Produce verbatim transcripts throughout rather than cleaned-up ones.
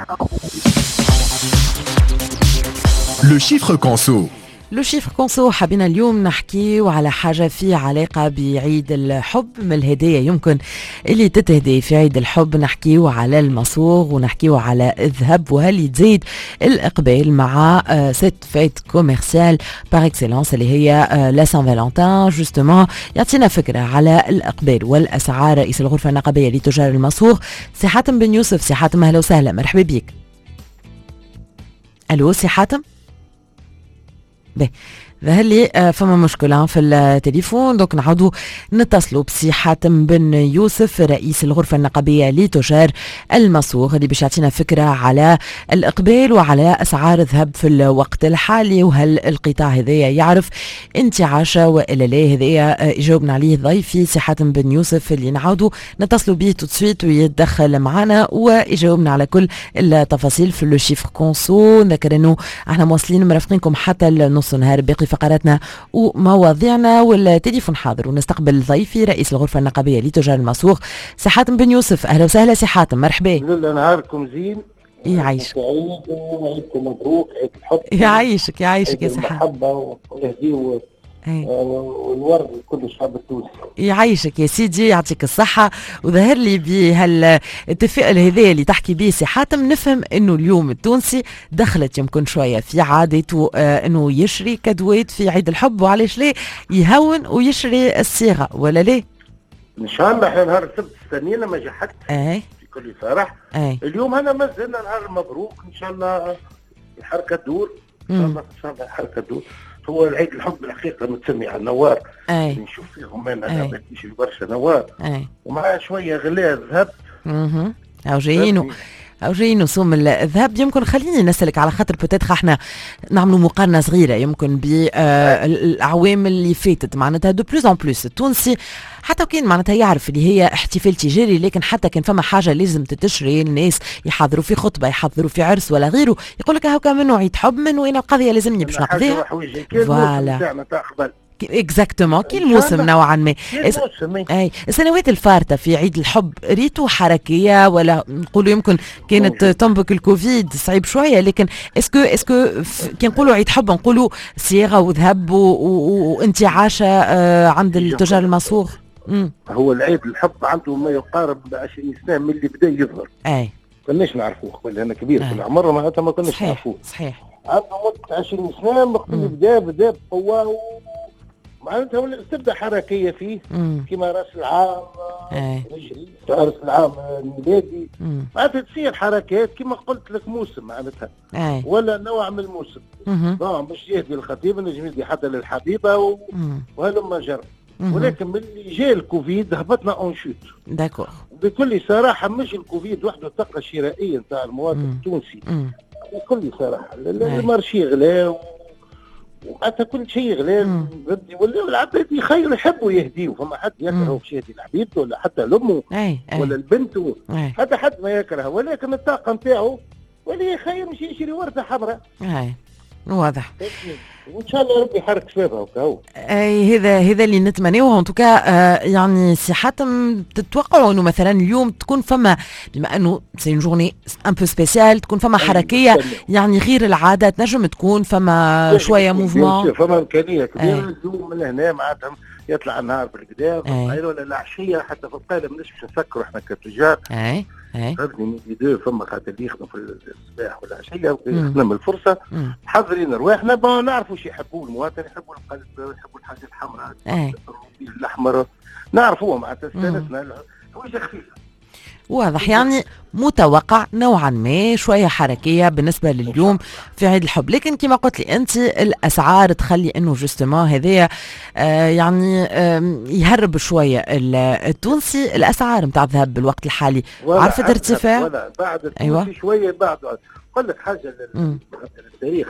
لو شيفر كونسو. لو شيفر كونسو حبينا اليوم نحكي على حاجة في علاقة بعيد الحب. من الهدايا يمكن اللي تتهدي في عيد الحب نحكيو على المصوغ ونحكيو على الذهب، وهل يتزيد الإقبال مع ست فيت كوميرسيال باغ اكسلانس اللي هي لا سان فالنتين. جوستومون يعطينا فكرة على الإقبال والأسعار رئيس الغرفة النقابية لتجار المصوغ سي حاتم بن يوسف. سي حاتم أهلا وسهلا، مرحبا بيك. ألو سي حاتم؟ باهي ظهر لي فما مشكلة في التليفون، دوك نعودوا نتصلوا بسي حاتم بن يوسف رئيس الغرفة النقابية لتجار المصوغ اللي باش يعطينا فكرة على الإقبال وعلى أسعار الذهب في الوقت الحالي، وهل القطاع هذايا يعرف انتعاشة وإلا لا. هذايا يجاوبنا عليه ضيفي سي حاتم بن يوسف اللي نعودوا نتصلوا به توتسويت ويتدخل معنا ويجاوبنا على كل التفاصيل في لو شيفر كونسو. نذكر انه احنا مواصلين مرافقينكم حتى النص نهار، باقي فقراتنا ومواضيعنا والتليفون حاضر، ونستقبل ضيفي رئيس الغرفة النقابية لتجار المصوغ سي حاتم بن يوسف. أهلا وسهلا سي حاتم، مرحبا. نهاركم زين، يعيشك سعيد وعيدكم مبروك، عيد الحب. يعيشك يعيشك يا سي حاتم. المحبة والهدية والورد لكل الشعب التونسي. يعيشك يا سيدي، يعطيك الصحة. وظهر لي بهالاتفاق هذا اللي تحكي به سي حاتم نفهم انه اليوم التونسي دخلت يمكن شوية في عادته آه انه يشري كدوات في عيد الحب، وعلاش ليه يهون ويشري الصيغة ولا ليه؟ ان شاء الله احنا نهار السبت استنينا ما جا حد اي في كل فرح. اي اليوم انا ما زلنا نهار مبروك، ان شاء الله الحركة تدور، ان شاء الله ان شاء الله الحركة تدور. هو العيد الحب الحقيقة متسمي على النوار، اي نشوف فيهم انا لعبة يجي برشا نوار اي ومعها شوية غلاء ذهب. اها او جايينو او جايين رسوم الذهب. يمكن خليني نسألك على خاطر بوتيتر احنا نعملوا مقارنة صغيرة يمكن بالأعوام اللي فاتت، معناتها دو بلوز ان بلوس التونسي حتى كان معناتها يعرف اللي هي احتفال تجاري، لكن حتى كان فما حاجة لازم تتشري، الناس يحضروا في خطبة يحضروا في عرس ولا غيره، يقول لك هاكا منه عيد حب منه انا القضية لازمني باش نقضيها. فوالا اكزاكتومون كي الموسم نوعا ما. اي السنوات الفارطه في عيد الحب ريتو حركيه ولا نقولوا يمكن كانت تنبك الكوفيد صعيب شويه، لكن اسكو اسكو كي نقولوا عيد حب نقولوا صياغه وذهب وانتعاشه آه عند التجار المصوغ؟ هو العيد الحب عنده ما يقارب عشرين سنه من اللي بدا يظهر. اي كناش نعرفوه قبل، انا كبير في العمر معناتها ما كناش نعرفوه. صحيح عنده مده عشرين سنه من قبل بدا بدا بقوه و... معناتها تبدا حركيه فيه كما راس العام نجري راس العام الميلادي، معناتها تصير حركات كما قلت لك موسم معناتها أي. ولا نوع من الموسم. اه مش يهدي الخطيب نجم يهدي حتى للحبيبه و... وهلما جرى، ولكن من اللي جاء الكوفيد هبطنا اون شوت. داكور بكل صراحه مش الكوفيد وحده الطاقه الشرائيه نتاع المواطن التونسي، بكل صراحه المارشي غلا ومعناتها كل شيء غلال بدي ولا العباد يخيروا يحبوا يهديوا، فما حد يكره باش يهدي لعبيدته ولا حتى لامه ولا لبنته، حتى حد ما يكره، ولكن الطاقه نتاعو ولا يخير مش يشري ورده حمراء. اي واضح، وان شاء الله ربي يحرك شبابها وكاو. اي هذا هذا اللي نتمناوه. ان توكا آه يعني سي حاتم تتوقعوا انه مثلا اليوم تكون فما بما انه سي اون جورني ان بو سبيسيال تكون فما حركيه يعني غير العاده، تنجم تكون فما شويه موفمون، فما امكانيه كبيره اليوم من هنا معناتها يطلع النهار بالكدا ولا العشيه حتى في القاله ماناش باش نسكروا احنا كتجار. اي اي فهمتني من دو فما خاطر اللي يخدم في الصباح والعشيه يخدم الفرصه محضرين رواحنا ما نعرفوا شو يحبوا المواطن، يحبوا القلب يحبوا الحاجات الحمراء الروبي الاحمر نعرفوها معناتها استانسنا حوايج خفيفه. واضح يعني متوقع نوعا ما شويه حركيه بالنسبه لليوم في عيد الحب، لكن كما قلت لي انت الاسعار تخلي انه جوستومون هذايا آه يعني آه يهرب شويه التونسي. الاسعار نتاع الذهب بالوقت الحالي عرفت ارتفاع ولا بعد ايوه شويه بعد نقول لك حاجه للتاريخ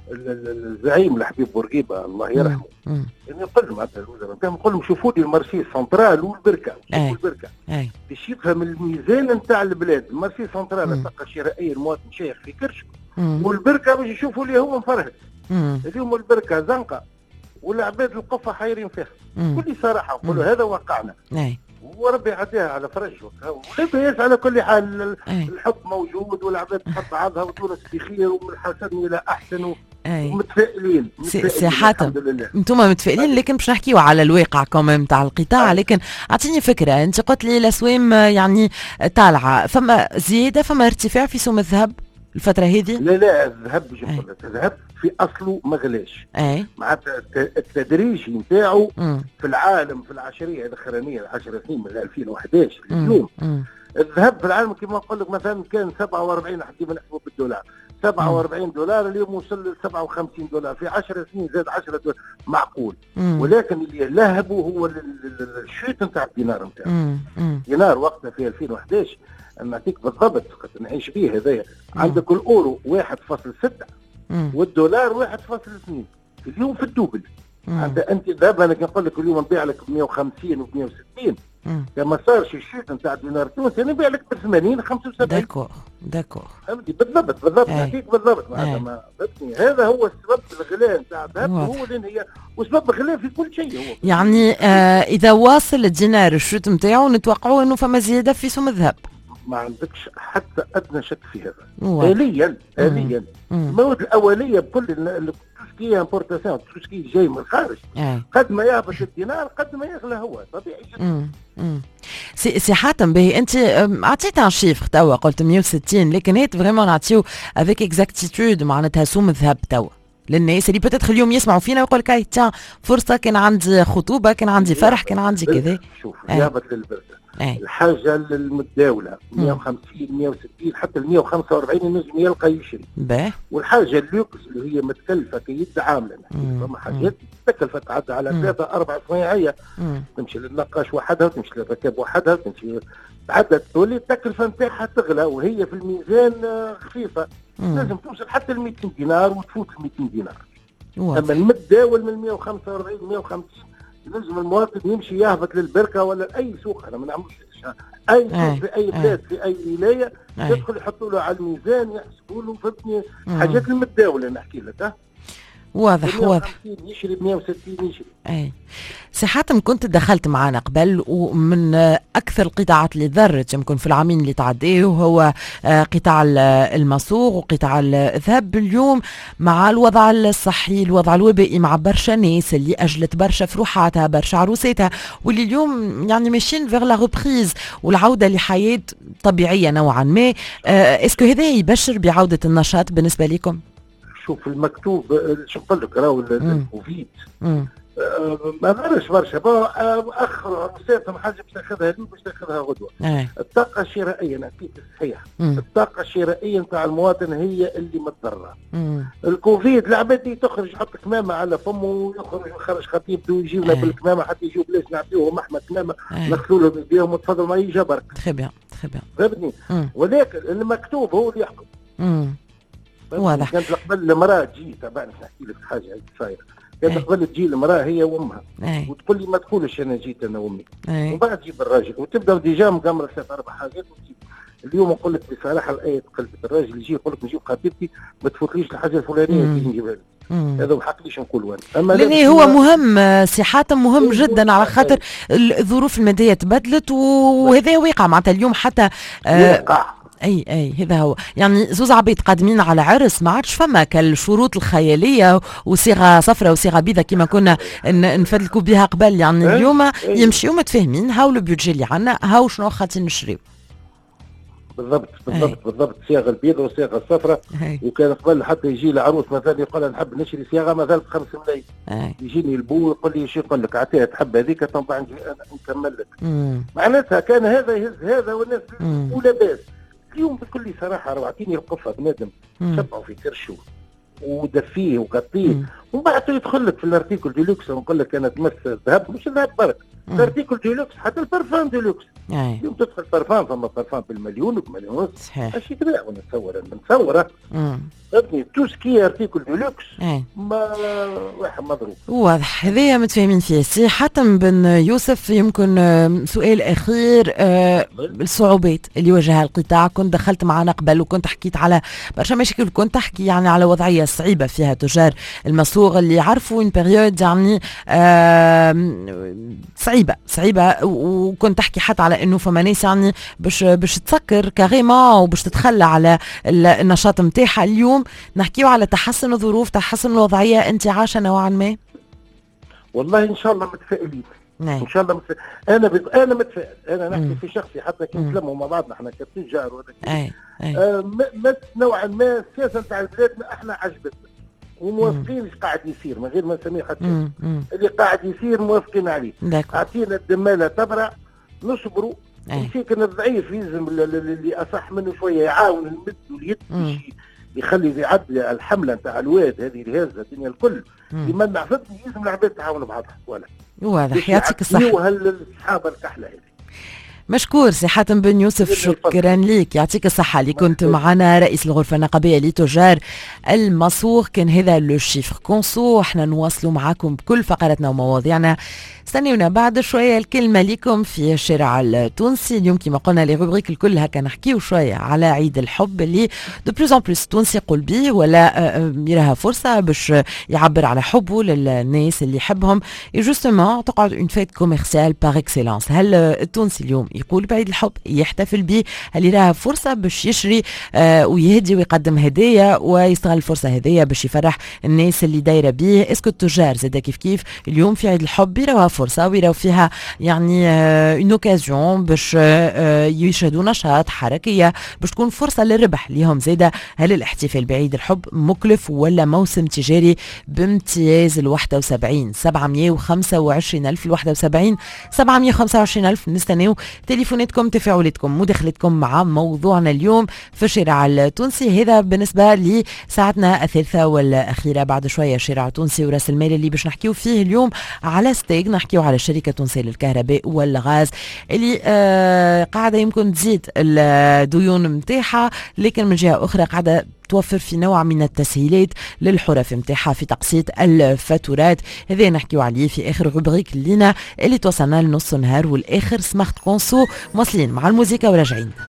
الزعيم الحبيب بورقيبه الله يرحمه يعني يقول لهم حتى الوزراء نقول لهم شوفوا لي المارشي سنترال والبركه، شوفوا البركه باش يفهم الميزان نتاع البلاد. المارشي سنترال الطاقه الشرائيه المواطن شيخ في كرش، والبركه باش يشوفوا لي هو مفرهد. اليوم البركه زنقه والعباد القفه حايرين فيها بكل صراحه نقولوا هذا واقعنا. وربي يعديها على فرج ولبس. على كل حال الحب موجود والعباد تحب بعضها وتونس بخير ومن حسن الى احسن ومتفائلين. سي حاتم انتم متفائلين، لكن باش نحكيو على الواقع كمان نتاع القطاع. لكن اعطيني فكره، انت قلت لي الاسوام يعني طالعه، فما زياده فما ارتفاع في سوم الذهب الفتره هذه؟ لا لا الذهب باش نقول لك الذهب في اصله ما غلاش، معناتها التدريجي نتاعو في العالم في العشريه الاخرانيه العشر سنين من ألفين وأحد عشر اليوم الذهب في العالم كما نقول لك مثلا كان سبعة وأربعين حتى نحسبه بالدولار سبعة وأربعين دولار، اليوم وصل ل سبعة وخمسين دولار، في عشر سنين زاد عشرة دولار معقول. مم. ولكن اللي لهبوا هو الشيت نتاع الدينار نتاعو. دينار وقتها في ألفين وأحد عشر نعطيك بالضبط نعيش به هذايا، عندك الاورو واحد فاصلة ستة والدولار واحد فاصلة اثنين، اليوم في الدوبل. عند انت دابا انا كنقول لك اليوم نبيع لك ب مية وخمسين و مية وستين، كما صارش الشيت نتاع الدينار التونسي نبيع لك ب ثمانين خمسة وسبعين. داكور داكور فهمتي بالضبط بالضبط نعطيك بالضبط. معناتها هذا هو السبب الغلاء نتاع الذهب، هو لان هي وسبب الغلاء في كل شيء. هو يعني آه اذا واصل الدينار الشيت نتاعو نتوقعوا انه فما زياده في سوم الذهب. ما عندكش حتى ادنى شك في هذا. آليا آليا المواد الاوليه بكل التشكيه امبورتاسيون التشكيه جاي من الخارج، قد ما يهبط الدينار قد ما يغلى هو طبيعي جدا. سي سي حاتم باهي، انت عطيت ان شيفر توا قلت مية وستين، لكن هيت فريمون نعطيو افيك اكزاكتيتود معناتها سوم الذهب توا للناس اللي بتدخل اليوم يسمعوا فينا ويقول لك هاي تاع فرصه، كان عندي خطوبه، كان عندي فرح، كان عندي كذا. شوف يهبط للبرده الحاجه المتداوله مية وخمسين مية وستين حتى ال مية وخمسة وأربعين النجم يلقى يشري. والحاجه اللوكس اللي هي متكلفه كيد عامله، فما حاجات تكلفه تعدى على ثلاثه اربع صنايعيه، تمشي للنقاش وحدها وتمشي للركاب وحدها وتمشي تعدى تولي التكلفه نتاعها تغلى، وهي في الميزان خفيفه. لازم توصل حتى ل مئتين دينار وتفوت ال مئتين دينار. اما المتداول من مية وخمسة وأربعين مية وخمسين لازم المواطن يمشي يهبط للبركه ولا لاي سوق. انا ما نعملش اي سوق في اي بلاد في اي ولايه يدخل يحطوا له على الميزان يحسبوا له فهمتني حاجات المتداوله نحكي لك. ها واضح واضح. يشري ب مية وستين يشري. اي سي حاتم كنت دخلت معنا قبل، ومن اكثر القطاعات اللي ضرت يمكن في العامين اللي تعديه وهو قطاع المصوغ وقطاع الذهب. اليوم مع الوضع الصحي الوضع الوبائي مع برشا ناس اللي اجلت برشا فروحاتها برشا عروساتها، واللي اليوم يعني ماشيين فيغ لا ريبريز والعوده لحياه طبيعيه نوعا ما. اسكو هذا يبشر بعوده النشاط بالنسبه لكم؟ شوف المكتوب شو نقول لك راهو الكوفيد ما ضرش برشا اخر عروساتهم حاجه باش تاخذها اليوم باش تاخذها غدوه. الطاقه الشرائيه نعطيك الصحيح، الطاقه الشرائيه نتاع المواطن هي اللي متضرره. الكوفيد العباد تخرج يحط كمامه على فمه ويخرج يخرج خطيبته ويجيونا بالكمامه حتى يجيو بلاش نعطيوهم احنا كمامه نغسلوا له بيديهم وتفضل ما يجي برك. تخي بيان تخي بيان فهمتني. ولكن المكتوب هو اللي يحكم. واضح. كانت قبل المراه تجي تبع نحكي لك حاجه هيك صايره، كانت قبل تجي المراه هي وامها وتقول لي ما تقولش انا جيت انا وامي، ومن بعد تجيب الراجل وتبدا ديجا مقمره ثلاث اربع حاجات وتجيب. اليوم نقول لك بصراحه الايه تقلبت، الراجل يجي يقول لك نجيب خطيبتي ما تفوتليش الحاجه الفلانيه اللي نجيبها لك. هذا ما حقليش نقول وانا. اما لاني هو مهم سي حاتم مهم جدا على خاطر الظروف الماديه تبدلت وهذا واقع معناتها اليوم حتى واقع. اي اي هذا هو. يعني زوز عبيد قادمين على عرس ما عادش فما كالشروط الخياليه وصيغه صفراء وصيغه بيضاء كما كنا نفدلكوا بها قبل. يعني اليوم يمشيوا متفاهمين هاو البيدجي اللي عندنا هاو شنو خاطين نشريو. بالضبط بالضبط بالضبط صياغه البيضاء والصياغه الصفراء. وكان قبل حتى يجي العروس مثلا يقول نحب نشري صياغه مثلا ب خمسة ملايين، يجيني البو يقول لي شو يقول لك اعطيها تحب هذيك تنفع نكمل لك. معناتها كان هذا يهز هذا والناس ولا باس. اليوم بكل صراحه راه اعطيني القفه بنادم شبعوا في كرشه ودفيه وغطيه ومن بعد يدخل لك في الارتيكل ديلوكس ونقول لك انا تمس الذهب مش الذهب برك، الارتيكل ديلوكس حتى البرفان ديلوكس. اليوم تدخل برفان فما برفان بالمليون وبمليون ونص. صحيح. اشي كذا ونتصور نتصوره فهمتني توسكي ارتيكل دولوكس ما واحد مضروب. واضح هذايا متفاهمين فيه. سي حاتم بن يوسف، يمكن سؤال اخير، أه الصعوبات اللي واجهها القطاع، كنت دخلت معنا قبل وكنت حكيت على برشا مشاكل، كنت تحكي يعني على وضعيه صعيبه فيها تجار المصوغ اللي يعرفوا ان بيريود يعني أه صعيبه صعيبه، وكنت تحكي حتى على انه فما ناس يعني باش باش تسكر كاريما وباش تتخلى على النشاط نتاعها. اليوم نحكيو على تحسن الظروف، تحسن الوضعيه، انت عايشه نوعا ما؟ والله ان شاء الله متفائلين. نعم. ان شاء الله متفائل. انا بت... انا متفائل، انا نحكي في شخصي حتى كي نتلموا مع بعضنا احنا كتجار وهذا اي اي آه م... نوعا ما السياسه نتاع البلاد احنا عجبتنا وموافقين اللي قاعد يصير من غير ما نسميه حتى اللي قاعد يصير موافقين عليه. اعطينا الدماله تبرع نصبروا. يمكن الضعيف يلزم اللي اصح منه شويه يعاون المد واليد باش يخلي يعدي الحمله نتاع الواد هذه الهزه الدنيا الكل يمنع فضل، يلزم العباد تعاون بعضها. ولا واضح، يعطيك الصحه. وهالصحابه الكحله هذه. مشكور سي حاتم بن يوسف، شكرا ليك، يعطيك الصحة اللي كنت معنا رئيس الغرفة النقابية لتجار المصوغ. كان هذا لو شيفر كونسو، احنا نواصلوا معاكم بكل فقراتنا ومواضيعنا. استنيونا بعد شوية الكلمة لكم في الشارع التونسي. اليوم كما قلنا لي روبريك الكل هكا نحكيو شوية على عيد الحب اللي دو بلوز ان بلوس تونسي يقول بيه ولا يراها فرصة باش يعبر على حبه للناس اللي يحبهم. اي جوستومون تقعد اون فيت كوميرسيال باغ اكسيلونس. هل التونسي اليوم يقول بعيد الحب، يحتفل به، هل يراها فرصة باش يشري آه ويهدي ويقدم هدايا ويستغل الفرصة هدية باش يفرح الناس اللي دايرة به؟ اسكو التجار زادا كيف كيف اليوم في عيد الحب يراوها فرصة ويراو فيها يعني اون اوكازيون باش آه يشهدوا نشاط حركية باش تكون فرصة للربح ليهم زادا؟ هل الاحتفال بعيد الحب مكلف ولا موسم تجاري بامتياز؟ الواحدة وسبعين سبعمية وخمسة وعشرين ألف الواحدة وسبعين سبعمية وخمسة وعشرين ألف نستناو تليفوناتكم، تفاعلاتكم، مداخلتكم مع موضوعنا اليوم في الشارع التونسي. هذا بالنسبة لساعتنا الثالثة والأخيرة. بعد شوية الشارع التونسي وراس المال اللي باش نحكيو فيه اليوم على ستيك، نحكيو على الشركة التونسية للكهرباء والغاز اللي آه قاعدة يمكن تزيد الديون متاعها، لكن من جهة أخرى قاعدة توفر في نوع من التسهيلات للحرف متاعها في تقسيط الفاتورات. هذا نحكيو عليه في اخر روبريك لينا اللي توصلنا لنص نهار والاخر سمارت كونسو. مواصلين مع الموسيقى وراجعين.